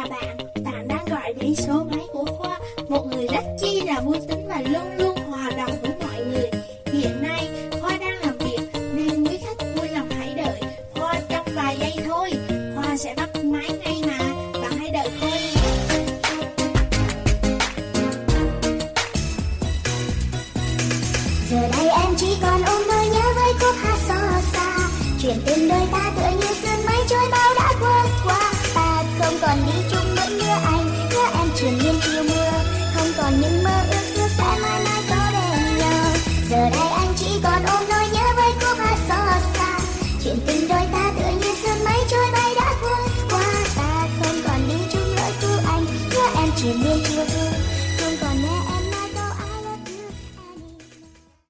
Chào bạn, bạn đang gọi đến số máy của Khoa, một người rất chi là vui tính và luôn luôn hòa đồng với mọi người. Hiện nay, Khoa đang làm việc nên quý khách vui lòng hãy đợi Khoa trong vài giây thôi. Khoa sẽ bắt máy ngay mà, bạn hãy đợi Khoa nhé. Giờ đây em chỉ còn ôm mơ nhớ với khúc hát xót xa, chuyện tình đôi ta tựa